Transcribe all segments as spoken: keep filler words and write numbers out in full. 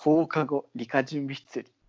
放課後理科準備室より。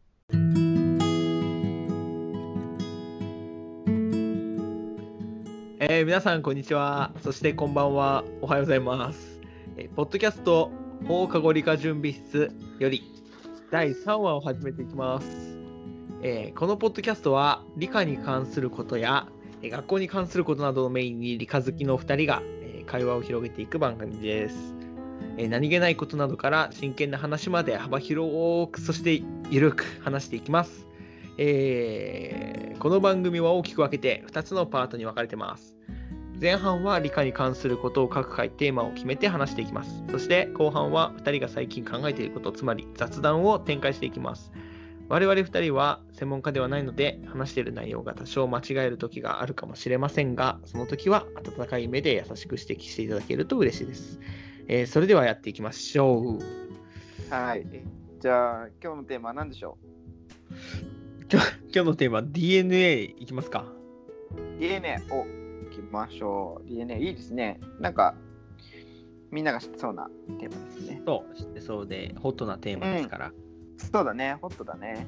えー、皆さんこんにちは。そしてこんばんは。おはようございます。えー、ポッドキャスト放課後理科準備室よりだいさんわを始めていきます。えー、このポッドキャストは理科に関することやえー学校に関することなどをメインに理科好きのふたりが、えー、会話を広げていく番組です。えー、何気ないことなどから真剣な話まで幅広く、そしてゆるく話していきます。えー、この番組は大きく分けてふたつのパートに分かれてます。前半は理科に関することを各回テーマを決めて話していきます。そして後半はふたりが最近考えていること、つまり雑談を展開していきます。我々ふたりは専門家ではないので、話している内容が多少間違える時があるかもしれませんが、その時は温かい目で優しく指摘していただけると嬉しいです。えー、それではやっていきましょう。 はい。じゃあ今日のテーマは何でしょう今日、今日のテーマ ディーエヌエー いきますか。 ディーエヌエー をいきましょう。 ディーエヌエー いいですね。なんかみんなが知ってそうなテーマですね。 そう知ってそうでホットなテーマですから、うん、 そうだね、ホットだね。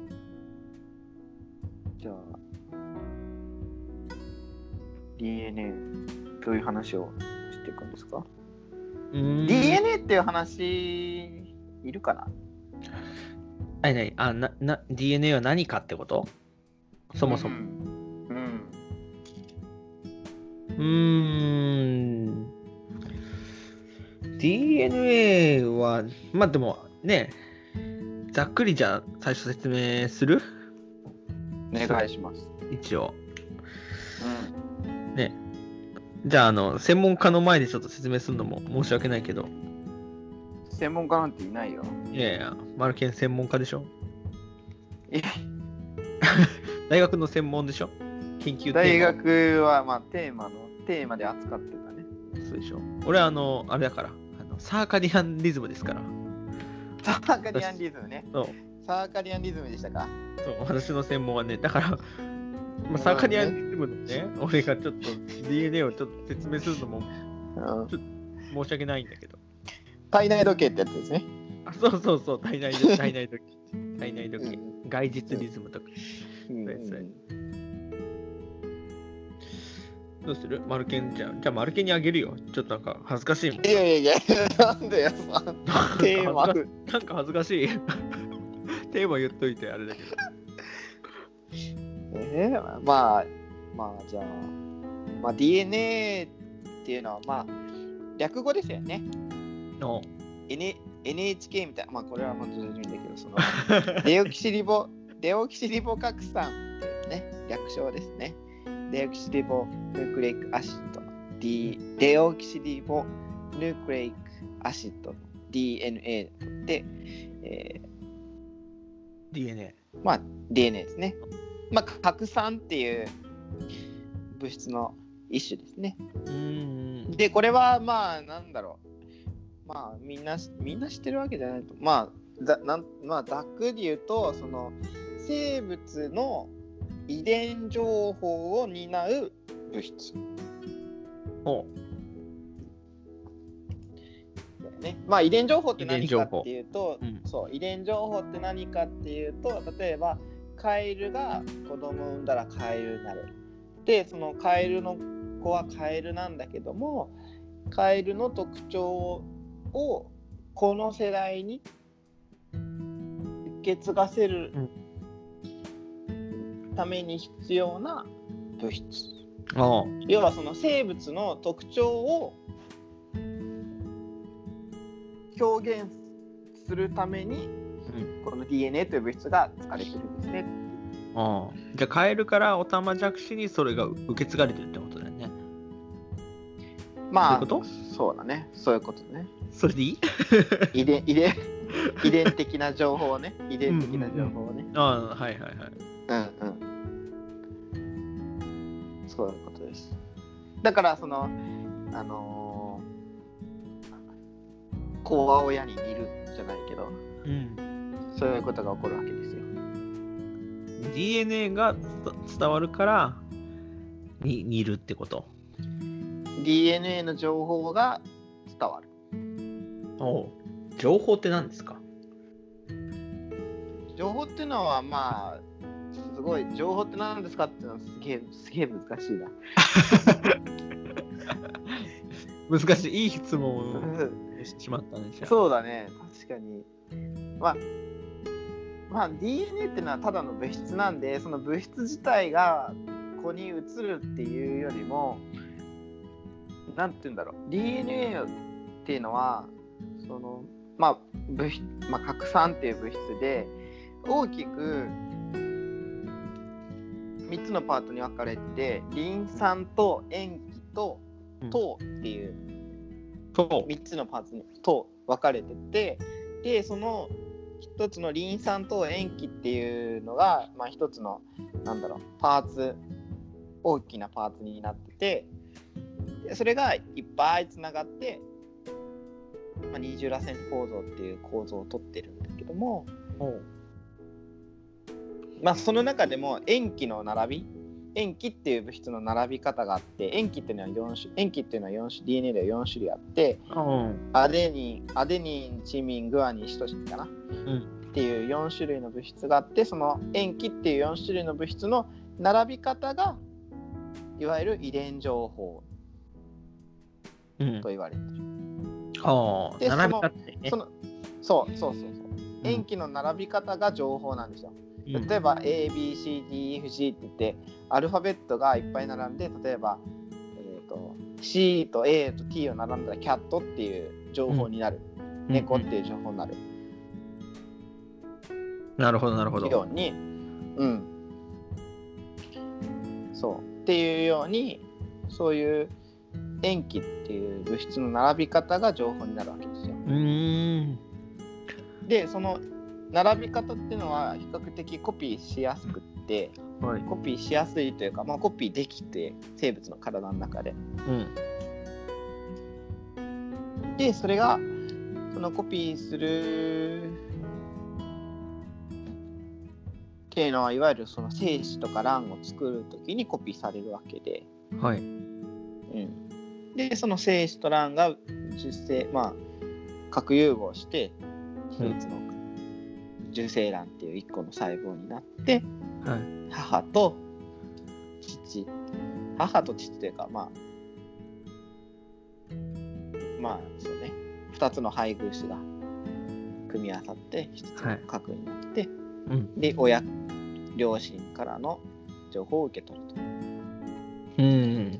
じゃあ ディーエヌエー どういう話をしていくんですか。うーん ディーエヌエー っていう話いるかな。 あ、なにあなな ディーエヌエー は何かってこと？そもそも。うん。うん。うーん。ディーエヌエー はまあでもね、ざっくりじゃあ最初説明する？ お願いします。 一応。うん。ね。じゃああの専門家の前でちょっと説明するのも申し訳ないけど。 専門家なんていないよ。 いやいや、マルケン専門家でしょ。 え大学の専門でしょ。研究テーマ。 大学はまあテーマのテーマで扱ってたね。 そうでしょ。俺はあのあれだから、あのサーカディアンリズムですから。 サーカディアンリズムね。 そう。 サーカディアンリズムでしたか。 そう、私の専門はね、だから、まあ、サーカディアンリズムのね、俺がちょっと ディーエヌエー をちょっと説明するのも、ちょっと申し訳ないんだけど。 体内時計ってやつですね。 あ、そうそうそう、体内時計、体内時計、体内時計、うん、外実リズムとか。うん、そうですね。どうする？マルケンじゃん。じゃあマルケンにあげるよ。ちょっとなんか恥ずかしいもん。 いやいやいや、なんでよ、テーマ。 なんか恥ずかしい。テーマ言っといてあれだけど。 えー、まあ、まあじゃあ、まあ、ディーエヌエー っていうのはまあ略語ですよね。 の N エヌエイチケー みたいな、まあこれはまあどうでもいいんだけど、そのデオキシリボデオキシリボ核酸っていうね、略称ですね。デオキシリボヌクレイクアシッドの D デオキシリボヌクレイクアシッドの ディーエヌエー で、えー、 ディーエヌエー。まあ ディーエヌエー ですね。まあ核酸っていう物質の一種ですね。うーん。でこれはまあなんだろう。まあみんなみんな知ってるわけじゃないと。まあざなんまあざっくり言うとその生物の遺伝情報を担う物質。 おね、まあ遺伝情報って何かっていうと、うん、そう遺伝情報って何かっていうと、例えばカエルが子供を産んだらカエルになる。でそのカエルの子はカエルなんだけども、カエルの特徴をこの世代に受け継がせるために必要な物質、うん、要はその生物の特徴を表現するために、うん、この ディーエヌエー という物質が使われてるんですね。 ああ、じゃあカエルからオタマジャクシにそれが受け継がれてるってことだよね。 まあそういうこと？ そうだね、そういうことね。 それでいい？ 遺伝遺伝遺伝的な情報をね、遺伝的な情報をね。 うんうんうん、ああ、はいはいはい。 うんうん。そういうことです。だからそのあのー、子は親に似るじゃないけど、うん、そういうことが起こるわけですよ。 ディーエヌエー が伝わるからに似るってこと。 ディーエヌエー の情報が伝わる。 おう、情報って何ですか？ 情報っていうのはまあすごい情報って何ですかっていうのはすげえすげえ難しいな。 難しいいい質問をしてしまったね。 そうだね、確かに。まあまあ ディーエヌエー っていうのはただの物質なんで、その物質自体がここに移るっていうよりも、なんていうんだろう、 ディーエヌエー っていうのはそのまあ物質、まあ、核酸っていう物質で大きくみっつのパートに分かれて、リン酸と塩基と糖っていうみっつのパーツにと分かれてて、でその一つのリン酸と塩基っていうのが、まあ、一つのなんだろうパーツ、大きなパーツになってて、でそれがいっぱいつながって、まあ、二重らせん構造っていう構造をとってるんだけども、まあ、その中でも塩基の並び、塩基っていう物質の並び方があって、塩基っていうのはよん種、塩基っていうのはよん種、ディーエヌエー ではよん種類あって、うん、アデニン、アデニン、チミン、グアニン、シトシンかな、うん、っていうよん種類の物質があって、その塩基っていうよん種類の物質の並び方がいわゆる遺伝情報と言われてる。うん、 はあ、並び方ね。 その、そうそうそうそう。塩基の並び方が情報なんですよ。例えば A、B、C、D、F、G って言ってアルファベットがいっぱい並んで、例えば、えー、と C と A と T を並んだらキャットっていう情報になる、うん、猫っていう情報になる、 うん、なるほどなるほど。 ように、うん、そうっていうように、そういう塩基っていう物質の並び方が情報になるわけですよ。 うーんでその並び方っていうのは比較的コピーしやすくって、はい、コピーしやすいというか、まあ、コピーできて、生物の体の中で、うん、でそれがそのコピーするっていうのは、いわゆるその精子とか卵を作るときにコピーされるわけで、 はい、 うん、でその精子と卵が受精、まあ核融合して一つの受精卵っていう一個の細胞になって、はい、母と父母と父というか、まあまあそうね、二つの配偶子が組み合わさって一つの核になって、はいうん、で親両親からの情報を受け取ると。 うん、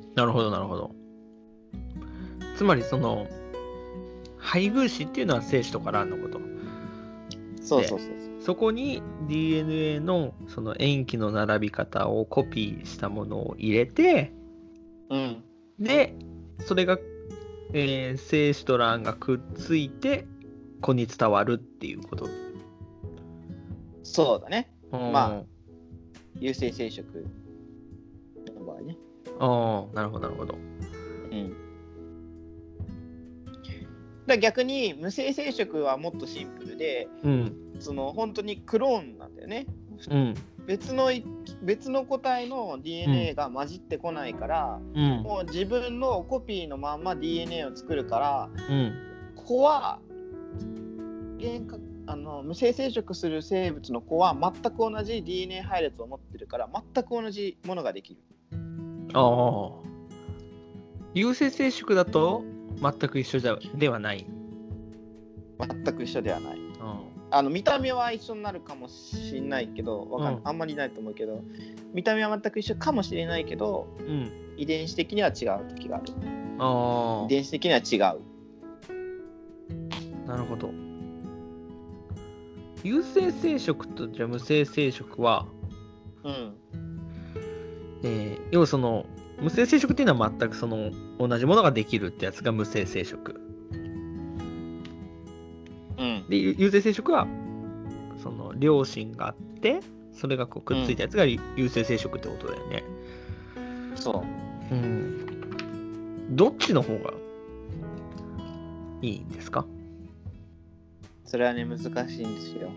なるほどなるほど。つまりその配偶子っていうのは精子とか卵のこと。 そうそうそうそう。 そこに ディーエヌエー のその塩基の並び方をコピーしたものを入れて、 うん、 でそれが、えー、精子と卵がくっついて子に伝わるっていうこと。 そうだね。まあ有性生殖の場合ね。 ああ、なるほどなるほど。 うん。だ逆に無性生殖はもっとシンプルで、うん、その本当にクローンなんだよね、うん、別の別の個体の ディーエヌエー が混じってこないから、うん、もう自分のコピーのまんま ディーエヌエー を作るから、うん、子はあの無性生殖する生物の子は全く同じ ディーエヌエー 配列を持ってるから全く同じものができる。 ああ、有性生殖だと全く一緒じゃではない。 全く一緒ではない。うん、あの見た目は一緒になるかもしれないけど、わかん、うん、あんまりないと思うけど、見た目は全く一緒かもしれないけど、うん、遺伝子的には違う時がある。あ、遺伝子的には違う。 なるほど。有性生殖とじゃ無性生殖は、うんえー、要はその無性生殖っていうのは全くその同じものができるってやつが無性生殖、うん、で有性生殖はその両親があってそれがこうくっついたやつが有性生殖ってことだよね、 うん、そう、 うん、どっちの方がいいんですか？ それはね難しいんですよ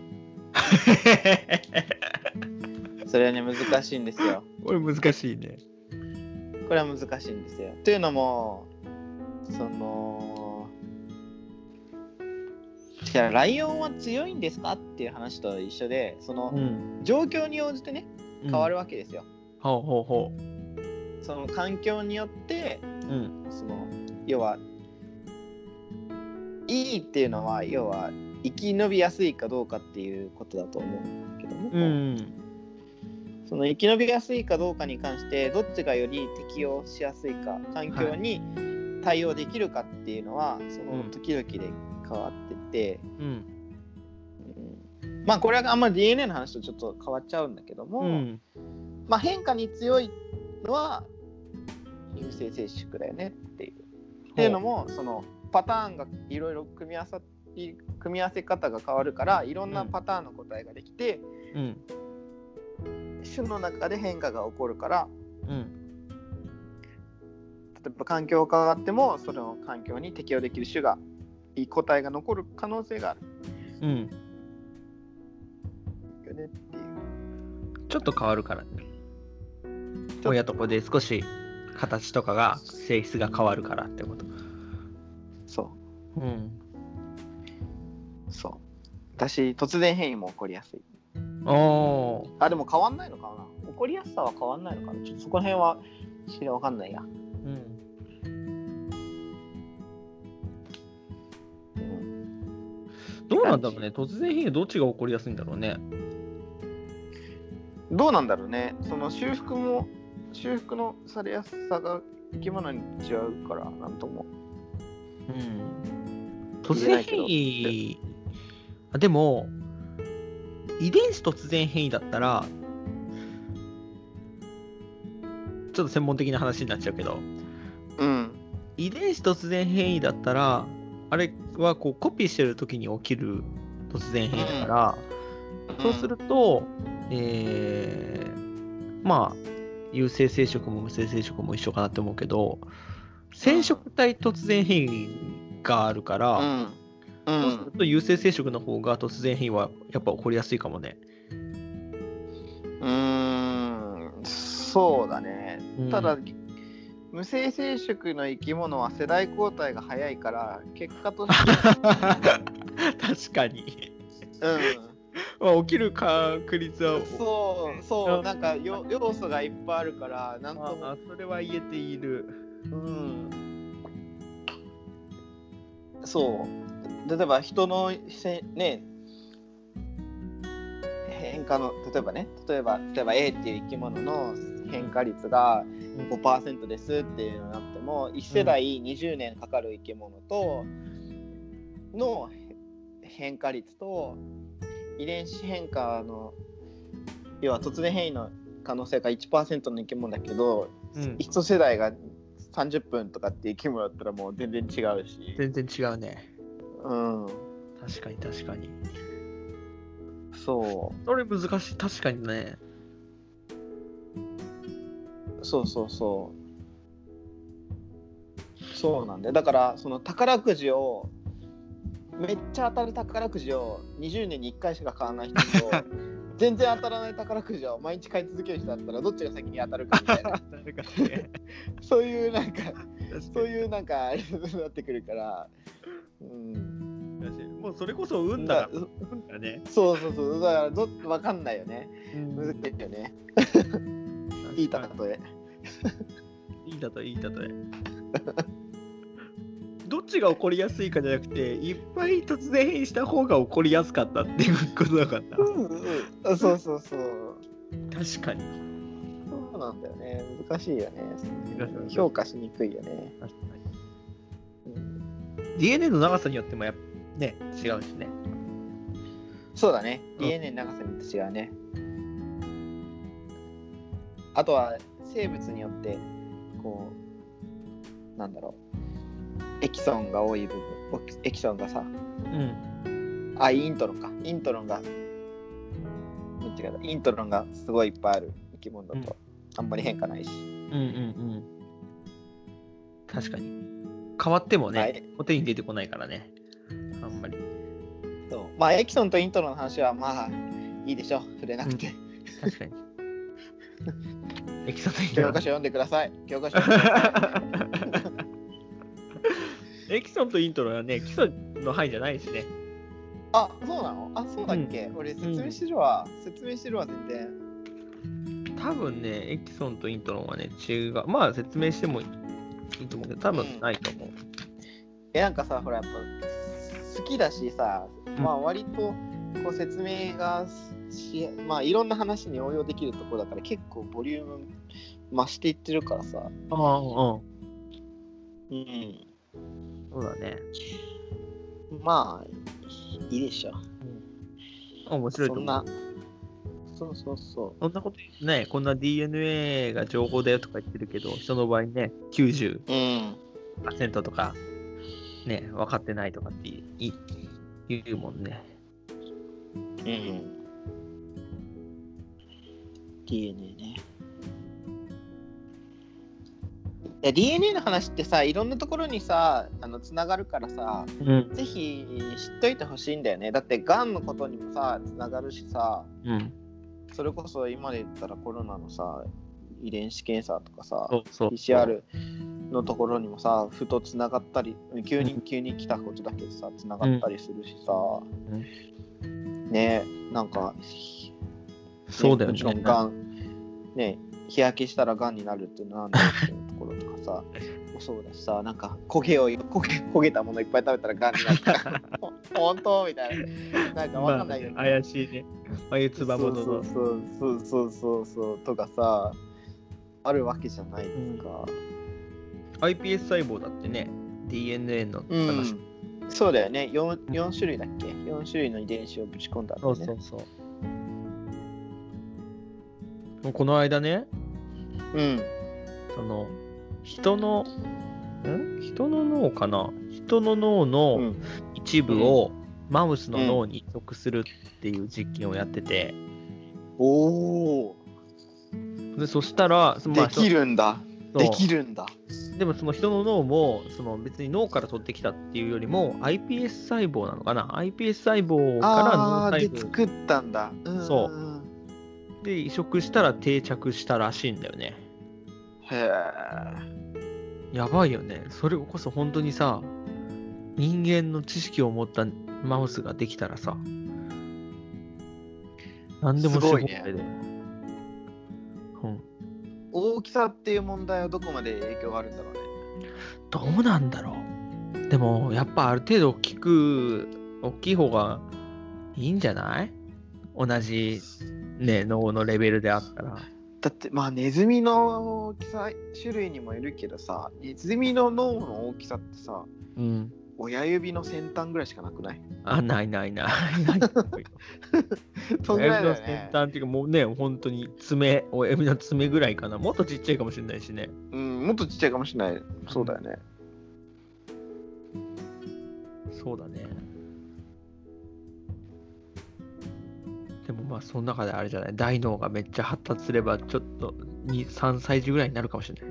それはね難しいんですよ。 これ難しいね。 これは難しいんですよ。というのもそのじゃあライオンは強いんですかっていう話と一緒で、その、うん、状況に応じてね変わるわけですよ。 うん、ほうほうほう。 その環境によって、うん、その要はいいっていうのは要は生き延びやすいかどうかっていうことだと思うんだけども、うん、その生き延びやすいかどうかに関してどっちがより適応しやすいか、環境に対応できるかっていうのは、はい、その時々で変わってて、うんうん、まあこれはあんまり ディーエヌエー の話とちょっと変わっちゃうんだけども、うん、まあ変化に強いのは有性接触だよねっていう。っていうのもそのパターンがいろいろ組み合わさ組み合わせ方が変わるからいろんなパターンの答えができて、うん、種の中で変化が起こるから、うん、例えば環境が変わってもその環境に適応できる種がいい答えが残る可能性がある。うん。よねっていう。 ちょっと変わるからね。親と子で少し形とかが性質が変わるからってこと。 そう。うん。そう。私突然変異も起こりやすい。おあでも変わんないのかな。起こりやすさは変わんないのかな。ちょっとそこら辺は知りわかんないや。うん。 どうなんだろうね。突然変異どっちが起こりやすいんだろうね。 どうなんだろうね。その修復も修復のされやすさが生き物に違うからなんとも。 うん。突然変異あでも遺伝子突然変異だったらちょっと専門的な話になっちゃうけど、うん。遺伝子突然変異だったらあれはこうコピーしてる時に起きる突然変異だから、うん、そうすると、えー、まあ有性生殖も無性生殖も一緒かなって思うけど染色体突然変異があるから、うんうん、そうすると有性生殖の方が突然変異はやっぱ起こりやすいかもね。 うーんそうだね、うん、ただ無性生殖の生き物は世代交代が早いから結果として確かに、うんまあ、起きる確率はそうそうなんかよ要素がいっぱいあるからなんともあそれは言えている。うんそう例えば人のね変化の例えばね例えば例えば A っていう生き物の変化率が ごパーセント ですっていうのになってもいち世代にじゅうねんかかる生き物との変化率と遺伝子変化の要は突然変異の可能性が いちパーセント の生き物だけど、うん、いち世代がさんじゅっぷんとかって生き物だったらもう全然違うし全然違うね。 うん確かに確かにそうそれ難しい確かにね。 そうそうそうそうなんだよ。だからその宝くじをめっちゃ当たる宝くじをにじゅうねんにいっかいしか買わない人と全然当たらない宝くじを毎日買い続ける人だったらどっちが先に当たるかみたいなそういうなんかそういうなんかあれになってくるから、うん、 もうそれこそ運だからね。 そうそうそうだからど分かんないよね。難しいよね。いい例えいい例えいい例えどっちが起こりやすいかじゃなくていっぱい突然変異した方が起こりやすかったっていうことだからな、うんうん、そうそうそう確かにそうなんだよね。難しいよね。評価しにくいよね。確かに、うん、ディーエヌエー の長さによってもやっぱね違うしね。 そうだね ディーエヌエー の長さによって違うね。あとは生物によってこうなんだろうエキソンが多い部分エキソンがさ、うん、あイントロンかイントロンが違うイントロンがすごいいっぱいある生き物だと、うん、あんまり変化ないし、うんうんうん、 確かに変わってもね、はい、表に出てこないからねあんまり。 そうまあエキソンとイントロンの話はまあいいでしょ触れなくて、 うん、確かにエキソンとイントロン教科書読んでください。教科書読んでくださいエキソンとイントロンはね基礎の範囲じゃないしね。 あ、そうなの？あ、そうだっけ、うん、俺説明してるわ、うん、説明してるわ全然。 多分ね、エキソンとイントロンはね、違う。まあ説明してもいいと思うけど、多分ないと思う。うん、 え、なんかさ、ほら、やっぱ好きだしさ、まあ割とこう説明がし、まあいろんな話に応用できるところだから結構ボリューム増していってるからさ。 ああ、うん。うん。そうだね。 まあ、いいでしょ。 うん、面白いと思う。 そんな、そうそうそう。 そんなことね、こんな ディーエヌエー が情報だよとか言ってるけど、人の場合ね、きゅうじゅっパーセントとか、ね、分かってないとかって言うもんね。 うん。ディーエヌエー ね。いや ディーエヌエー の話ってさ、いろんなところにさ、あのつながるからさ、うん、ぜひ知っといてほしいんだよね。だってがんのことにもさ、つながるしさ、うん、それこそ今で言ったらコロナのさ、遺伝子検査とかさ、そうそうそう ピーシーアール のところにもさ、ふとつながったり、急に、うん、急に来たことだけどさ、つながったりするしさ、うん、ね、なんか、 そうだよね。 もちろんがん、ね、日焼けしたらがんになるっていうのはなんだっていうところとかさそうだしさ、なんか焦げを焦げ焦げたものいっぱい食べたらがんになるとか本当みたいな、なんかわかんないよね、 まあ、怪しいね、ああいうつばもののそうそうそうそうそうそうとかさあるわけじゃないですか、 うん、アイピーエス 細胞だってね ディーエヌエー の話、 うん、そうだよね 4, 4種類だっけよん種類の遺伝子をぶち込んだんだね。 そうそうそう、この間ね、うん、その人のん人の脳かな人の脳の一部をマウスの脳に移植するっていう実験をやってて、 うん、おお。 でそしたら、 まあ、できるんだできるんだ。 でもその人の脳もその別に脳から取ってきたっていうよりも アイピーエス 細胞なのかな アイピーエス 細胞から脳細胞で作ったんだ、うん、 そうで移植したら定着したらしいんだよね。 へえ。 やばいよね。それこそ本当にさ、人間の知識を持ったマウスができたらさ、何でもし放題で、ね、うん。 大きさっていう問題はどこまで影響があるんだろうね。 どうなんだろう。でもやっぱある程度大きく大きい方がいいんじゃない？同じね脳のレベルであったら。 だってまあネズミの大きさ種類にもいるけどさ、ネズミの脳の大きさってさ、うん、親指の先端ぐらいしかなくない？ あ、ないないないないそんぐらいだよね。親指の先端っていうかもうね、本当に爪、親指の爪ぐらいかな。もっとちっちゃいかもしれないしね。 うん、もっとちっちゃいかもしれない。そうだよね。 そうだね。でもまあその中であれじゃない、大脳がめっちゃ発達すればちょっとに、さんさい児ぐらいになるかもしれない。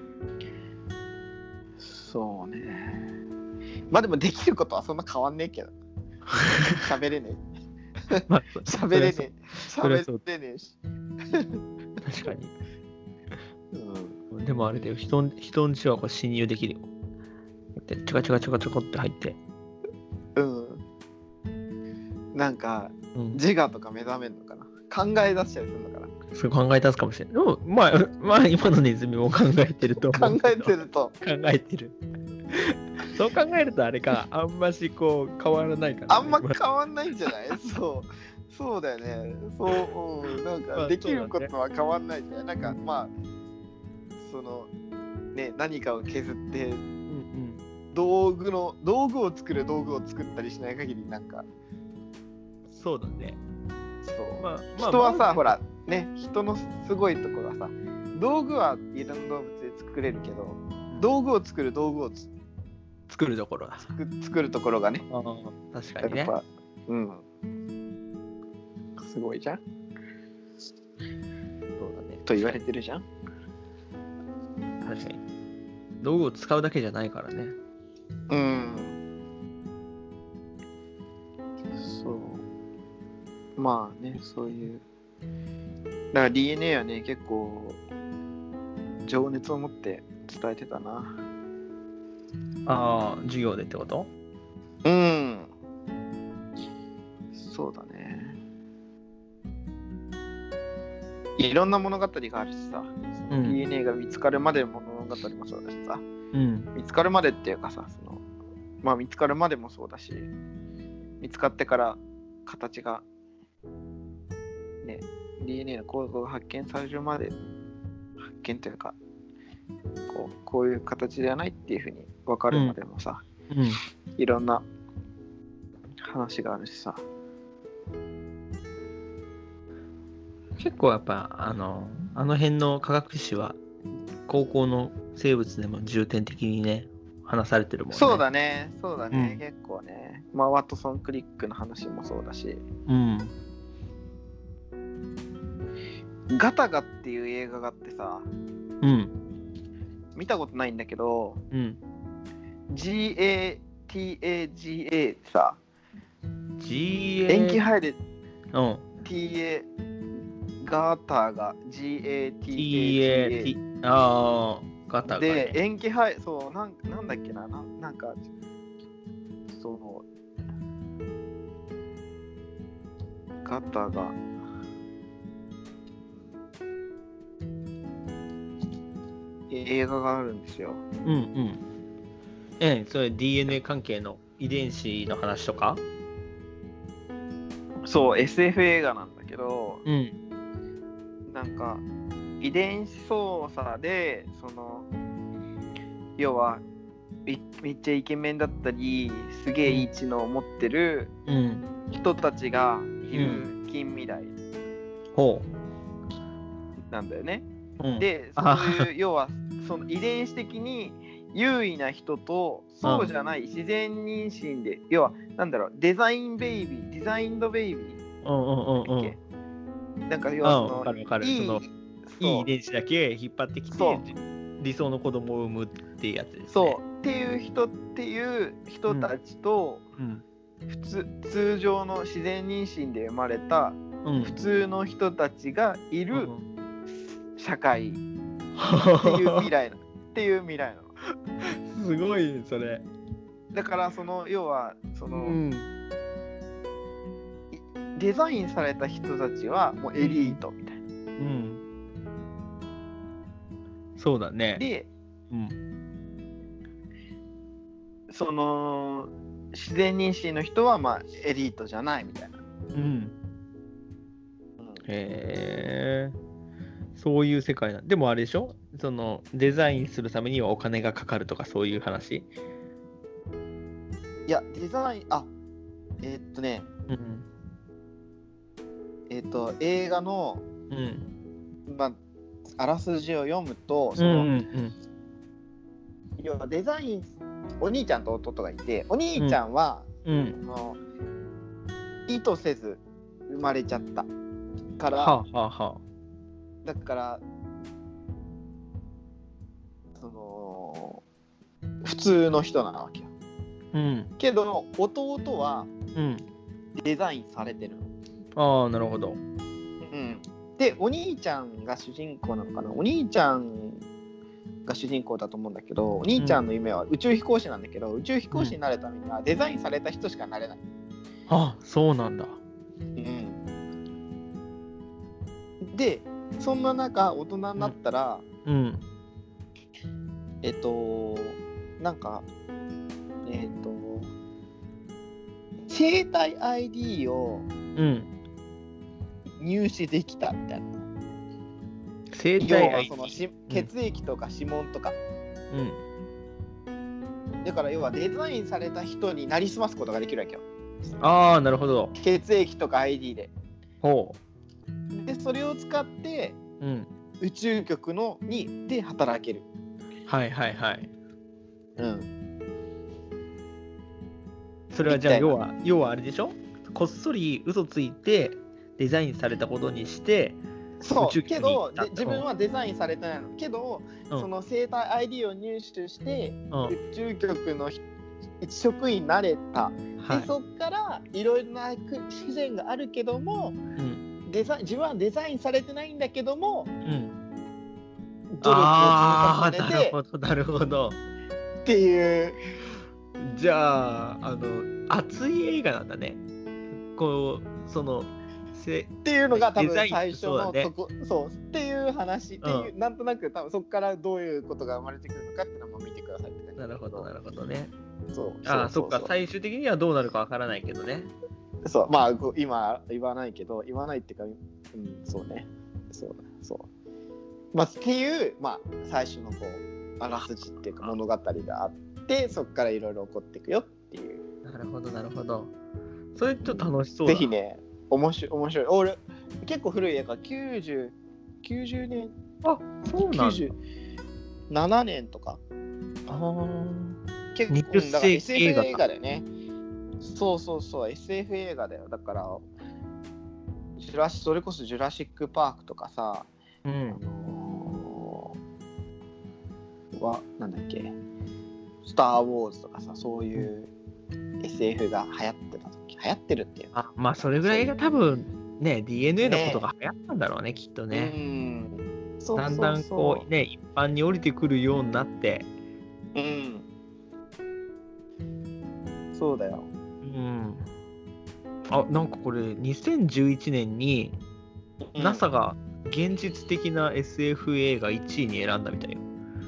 そうね。まあでもできることはそんな変わんねえけど。喋れねえ。まあ、喋れねえ。喋れねえし。 確かに。うん、でもあれだよ、人ん人んちはこう侵入できるよ。でちょかちょかちょかちょこって入って。 うん。なんか、うん、自我とか目覚めるのかな。考え出したりするのかな。 そう考え出すかもしれない。でもまあ、まあ、今のネズミも考えてると思う。 考えてると。 考えてる。そう考えるとあれか、あんましこう変わらないかな、 ね。あんま変わんないんじゃないそう。そうだよね。そう、うん、なんかできることは変わんないじゃない。なんかまあ、その、ね、何かを削って、うんうん、道具の、道具を作る道具を作ったりしない限り、なんか、 そうだね。 そう。まあ、人はさ、まあ、ほら、ね、人のすごいところはさ、道具はいろんな動物で作れるけど、道具を作る道具をつ作るところだ。 作, 作るところがね。 あ確かにね。やっぱ、 うん。すごいじゃん。 そうだね。 と言われてるじゃん。 確かに。道具を使うだけじゃないからね。 うん。そう。まあね、そういう。だから ディーエヌエー はね、結構、情熱を持って伝えてたな。 ああ、授業でってこと？ うん。 いろんな物語があるしさ、 うん、 ディーエヌエー が見つかるまでの物語もそうだしさ、 うん、 見つかるまでっていうかさ、そのまあ見つかるまでもそうだし、見つかってから形がね、ディーエヌエー の構造が発見されるまで、発見というかこう、こういう形ではないっていうふうに分かるまでもさ、 うん、 いろんな話があるしさ。 結構やっぱあのあの辺の科学史は高校の生物でも重点的にね話されてるもんね。 そうだね、そうだね、 うん、 結構ね。まあワトソンクリックの話もそうだし、 うん、 ガタガっていう映画があってさ、 うん、 見たことないんだけど、 うん、 ジーエーティーエージーエー ってさ、 ジーエー塩基配列、 うん、 ティーエー ガタが ジーエーティーエージーエーああ、ガタが、ね、 で、塩基配、そうなん、なんだっけな、ななんか、その、ガタが、映画があるんですよ。 うんうん。ええ、それ ディーエヌエー 関係の遺伝子の話とか？ そう、エスエフ 映画なんだけど、 うん。 なんか、遺伝子操作で、その、要は、めっちゃイケメンだったり、すげえいい知能を持ってる人たちがいる近未来なんだよね。 うん、 で、そういう、要は、その遺伝子的に優位な人と、そうじゃない自然妊娠で、要は、なんだろう、デザインベイビー、デザインドベイビー。 うんうんうんうん。 なんか要はその、 うん、分かる分かる。いい、そのいい遺伝子だけ引っ張ってきて、理想の子供を産むっていうやつですね。 そうっていう人っていう人たちと、うんうん、普通通常の自然妊娠で生まれた普通の人たちがいる社会っていう未来のっていう未来なの。 すごいねそれ。 だからその要はその、 うん、 デザインされた人たちはもうエリートみたいな。うん、 うん、そうだね。 で、 うん、 その自然妊娠の人はまあエリートじゃないみたいな。 うん。うん、へえ。そういう世界なんでもあれでしょ、そのデザインするためにはお金がかかるとかそういう話？ いやデザインあえー、っとね、 うん、 えー、っと映画の、 うん、 まああらすじを読むとその、 うんうんうん、 要はデザインお兄ちゃんと弟がいてお兄ちゃんは、 うん、 の意図せず生まれちゃったから、 はあはあはあ、 だからその普通の人なわけよ、 うん、 けど弟はデザインされてるの、うん、ああなるほど、うん、でお兄ちゃんが主人公なのかな、お兄ちゃんが主人公だと思うんだけど、お兄ちゃんの夢は宇宙飛行士なんだけど、うん、宇宙飛行士になるためにはデザインされた人しかなれない、 うん、あそうなんだ、 うん、でそんな中大人になったら、 うんうん、 えっとなんかえっと生体 アイディー を入手できたみたいな、うん、 生体 アイディー要はそのし血液とか指紋とか、うん、だから要はデザインされた人になりすますことができるわけよ。 ああなるほど、 血液とか アイディー でほうでそれを使って、 うん、 宇宙局のにで働ける。 はいはいはい、 うん、 それはじゃあ要は要はあれでしょ、こっそり嘘ついてデザインされたことにしてそうけどで自分はデザインされてないのけど、うん、その生体 アイディー を入手して、うん、宇宙局の一職員になれた、はい、でそっからいろいろな不全があるけども、うん、デザ自分はデザインされてないんだけども、うん、努力を積み重ねて、 なるほどなるほどっていう、 じゃああの熱い映画なんだね。こうそのっていうのが多分最初のね、 とこそうっていう話っていう、うん、なんとなく多分そこからどういうことが生まれてくるのかっていうのも見てくださいって感じ。 なるほどなるほどね。 そうああそっか、最終的にはどうなるかわからないけどね。 そうまあ今言わないけど言わないっていうか、うん、そうねそうそうまあっていうまあ最初のこうあらすじっていうか物語があってそこからいろいろ起こっていくよっていう。 なるほどなるほど。それちょっと楽しそうだ。 ぜひね面白い面白い。俺結構古い映画きゅうじゅう、きゅうじゅうねんあそうなんだ。 きゅうじゅうななねんとか。 ああ結構だから エスエフ 映画だよね。そうそうそう エスエフ 映画だよ。だからジュラシそれこそジュラシックパークとかさ、 うん、 あのー、はなんだっけスター・ウォーズとかさそういう エスエフ が流行ってた時流行ってるっていうあまあそれぐらいが多分ね ディーエヌエー のことが流行ったんだろうね、ねきっとね。 うんそうそうそうだんだんこうね一般に降りてくるようになって。 うんそうだよ。 うん。あなんかこれにせんじゅういちねんに ナサ が現実的な エスエフ 映画いちいに選んだみたいよ。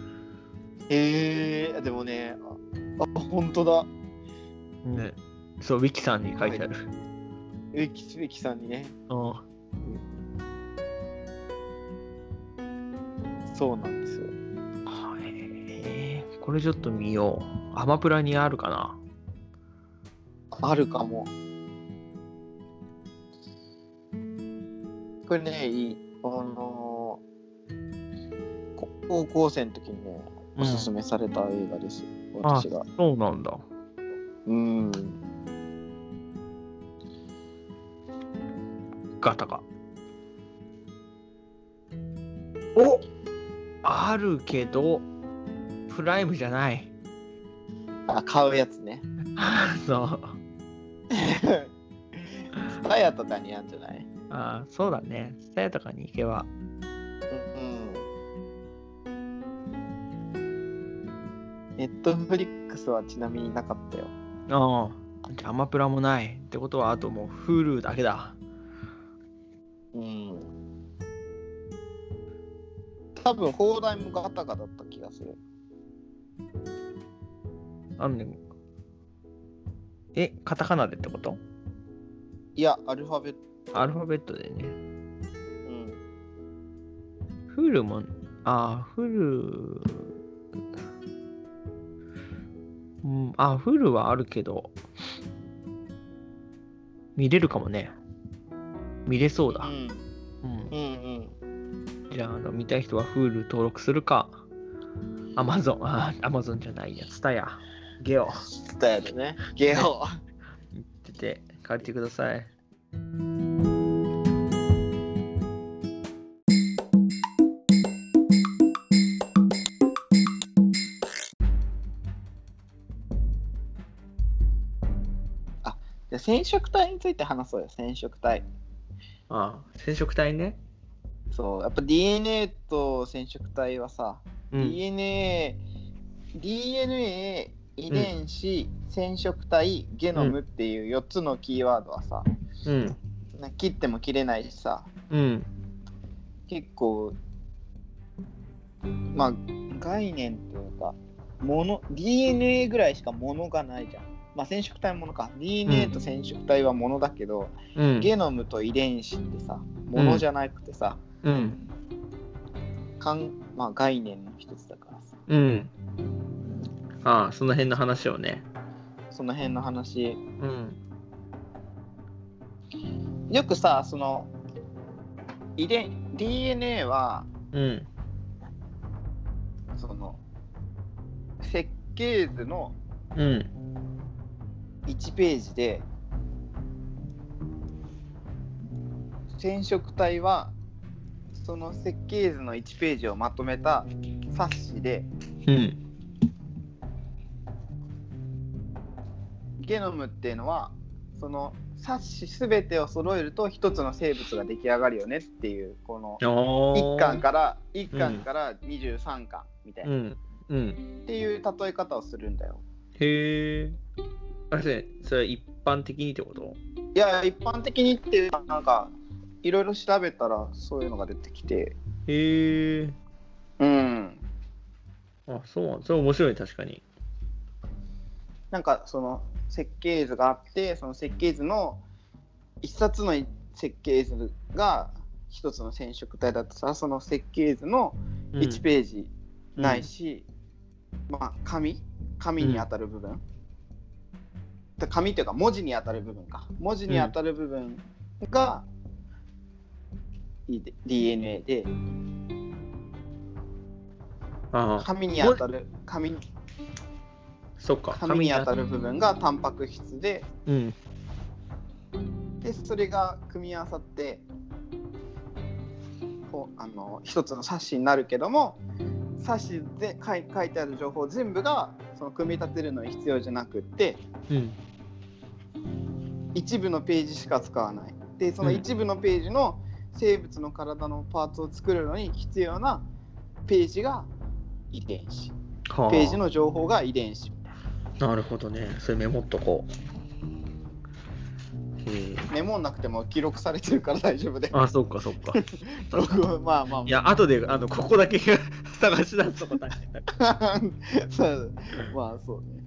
へえー、でもねああ本当だ。 ね、そうウィキさんに書いてある。 はい、ウィキウィキさんにね。 うん。 そうなんですよ。 へえー、これちょっと見よう。アマプラにあるかな。 あるかも。これね、いいあのー、高校生の時にね、おすすめされた映画です、うん、私が。 あ、そうなんだ。 うん。 ガタか。おあるけど、プライムじゃない。 あ、買うやつね。 そう。 スタヤとかにあるんじゃない？ ああ、そうだね。スタヤとかに行けば。 うん。ネットフリックスはちなみになかったよ。 ああ、じゃあアマプラもない。ってことは、あともう Hulu だけだ。 うん。多分、放題もガタガタだった気がする。 あのね、え、カタカナでってこと？ いや、アルファベット。 アルファベットでね。 うん。 Hulu も、あ、Hulu、うん、あ、Hulu はあるけど、見れるかもね。見れそうだ。 うん。 うん。 うんうん。 じゃあ、あの見たい人は Hulu 登録するか、Amazon、あ、Amazon じゃないや、TSUTAYA、ゲオ。 TSUTAYAでね。ゲオ。 行ってて、借りてください。 あ、じゃあ染色体について話そうよ、染色体。 ああ、染色体ね。 そう、やっぱ ディーエヌエー と染色体はさ、うん、ディーエヌエー、ディーエヌエー、遺伝子、うん、染色体、ゲノムっていうよっつのキーワードはさ、うん、切っても切れないしさ、うん、結構、まあ、概念というか、もの ディーエヌエー ぐらいしかものがないじゃん。まあ、染色体ものか。ディーエヌエー と染色体はものだけど、うん、ゲノムと遺伝子ってさ、ものじゃなくてさ、うん、かんまあ、概念の一つだからさ。 うん。ああ、その辺の話をね。 その辺の話。うん。よくさ、その、遺伝、ディーエヌエー は、うん。その、設計図の、うん。いちページで、染色体はその設計図のいちページをまとめた冊子で、うん、ゲノムっていうのはその冊子すべてを揃えると一つの生物が出来上がるよねっていう、このいっかんからいっかんからにじゅうさんかんみたいな、うんうん、っていう例え方をするんだよ。 へー。 あれ、それは一般的にってこと？ いや、一般的にっていうか、なんか、いろいろ調べたらそういうのが出てきて。 へえ。 うん。 あ、そうなん、それ面白い、確かに。 なんか、その設計図があって、その設計図の一冊の設計図が一つの染色体だとさ、その設計図のいちページないし、うん、まあ、紙紙に当たる部分、うん、紙というか文字に当たる部分か文字に当たる部分が ディーエヌエー で、 ああ、 紙に当たる紙にそっか紙に当たる部分がタンパク質で、 うん、 でそれが組み合わさってこうあの一つの冊子になるけども、冊子で書い、書いてある情報全部がその組み立てるのに必要じゃなくって、 うん、 一部のページしか使わない。でその一部のページの生物の体のパーツを作るのに必要なページが遺伝子、はあ、ページの情報が遺伝子。 なるほどね。それメモっとこう。 メモんなくても記録されてるから大丈夫で。 あ、そっかそっか。 まあまあ。 いや、後であのここだけ探し出すとこ大変だからそう、まあそうね。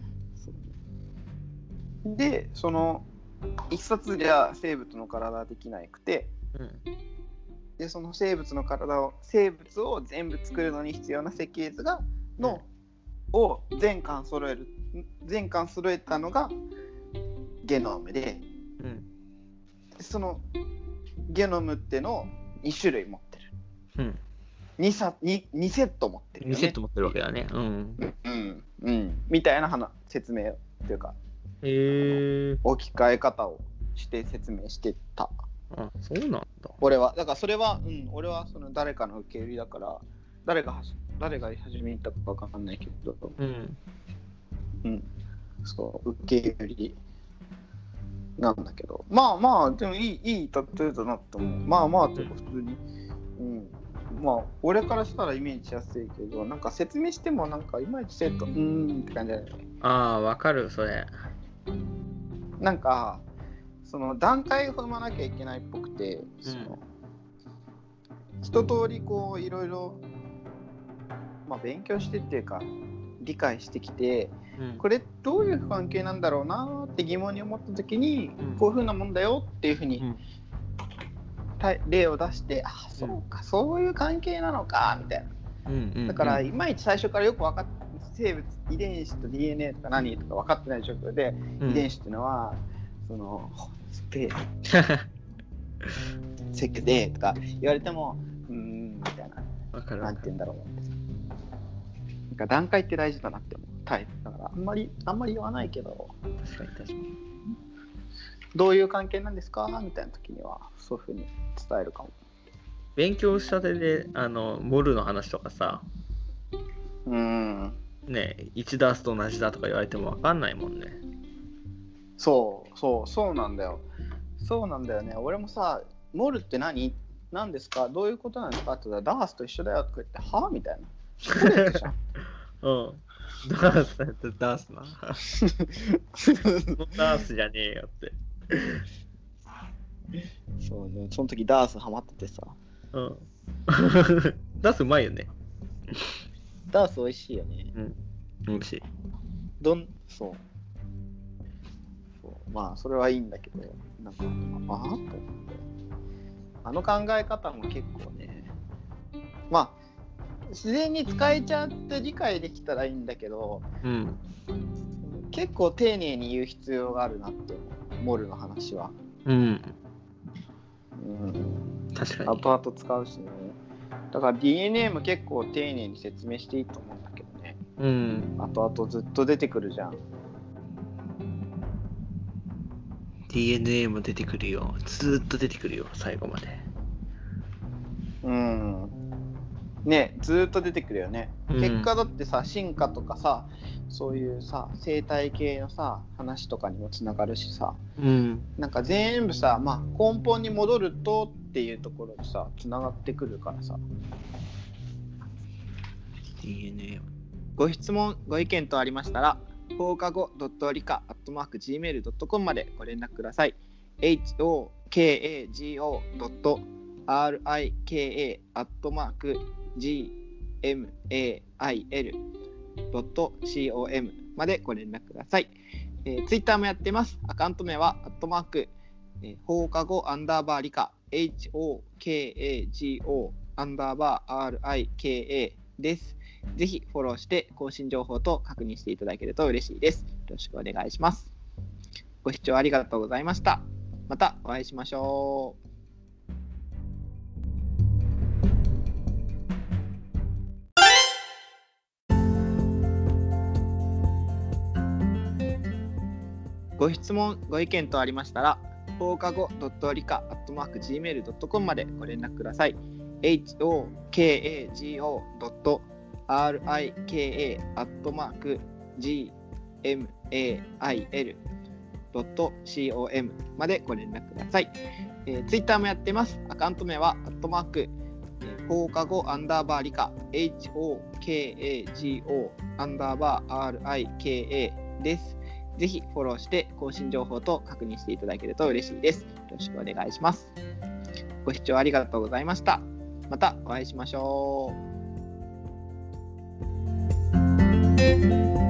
そうね。で、その一冊じゃ生物の体はできなくて、うん、でその生物の体を生物を全部作るのに必要な設計図がの、うん、を全巻揃える全巻揃えたのがゲノムで、うん、そのゲノムってのをに種類持ってる、うん、2, さ 2, 2セット持ってるよね。 にセット持ってるわけだね。うんうんうん、みたいな話説明というか、 へー、 置き換え方をして説明してた。 あ、そうなんだ。 俺はだからそれは、うん、俺はその誰かの受け売りだから誰が誰が初めに言ったか分かんないけど、うんうん、そう受け売りなんだけど、まあまあでもいいいい例えだなと思う。まあまあというか普通に、うん、まあ俺からしたらイメージしやすいけど、なんか説明してもなんかいまいちせえとうーんって感じだよね。 ああ、わかるそれ。 なんかその段階を踏まなきゃいけないっぽくて、その、うん、一通りこういろいろまあ勉強してっていうか理解してきて、うん、これどういう関係なんだろうなって疑問に思った時に、うん、こういう風なもんだよっていう風に、うん、例を出して、あ、そうか、うん、そういう関係なのかみたいな、うんうんうん、だからいまいち最初からよく分かって生物遺伝子と ディーエヌエー とか何とか分かってない状況で、うん、遺伝子っていうのはそのスペセクでとか言われてもうーんみたいな、 分かる、 なんて言うんだろう、なんか段階って大事だなって思うタイプだから、あんまりあんまり言わないけど、 確かに確かにどういう関係なんですかみたいな時にはそういう風に伝えるかも。 勉強したてであのモルの話とかさ、 うーんね、いちダースと同じだとか言われても分かんないもんね。 そうそうそうなんだよそうなんだよね。俺もさ、モルって何何ですか、どういうことなんですかって言ったらダースと一緒だよとか言って、はみたいな。ストレートじゃん。 うん。ダースだってダースな。ダースじゃねえよって。 そうね、その時ダースハマっててさ。 うん。ダースうまいよね。 ダース美味しいよね。 うん。美味しい。 どん、そう。そうまあ、それはいいんだけど、なんか、ああと思って。あの考え方も結構ね、まあ、自然に使えちゃって理解できたらいいんだけど、うん、結構丁寧に言う必要があるなって思う、モルの話は。うん。うん、 確かに。 後々使うしね。だから ディーエヌエー も結構丁寧に説明していいと思うんだけどね。うん。後々ずっと出てくるじゃん。 ディーエヌエー も出てくるよ。ずっと出てくるよ、最後まで。 うん。ね、ずっと出てくるよね。うん、結果だってさ、進化とかさ、そういうさ、生態系のさ、話とかにもつながるしさ、うん、なんか全部さ、まあ、根本に戻るとっていうところにさ、つながってくるからさ。 ディーエヌエーご質問、ご意見とありましたら、 放課後 .rika アットマーク ジーメール ドットコム までご連絡ください。ホーカゴ ドット rika アットマーク ジーエムエーアイエル ドット コム までご連絡ください。えー、ツイッターもやってます。アカウント名はアットマーク、えー、放課後アンダーバーリカ ホーカゴ アンダーバー rika です。ぜひフォローして更新情報と確認していただけると嬉しいです。よろしくお願いします。ご視聴ありがとうございました。またお会いしましょう。ご質問、ご意見とありましたら、放課後 .rika アットマーク ジーメール ドットコム までご連絡ください。ホーカゴ ドット rika アットマーク ジーエムエーアイエル ドット コム までご連絡ください。えー、ツイッターもやってます。アカウント名はアットマーク放課後アンダーバーリカ ホーカゴ アンダーバー rika です。ぜひフォローして更新情報と確認していただけると嬉しいです。よろしくお願いします。ご視聴ありがとうございました。またお会いしましょう。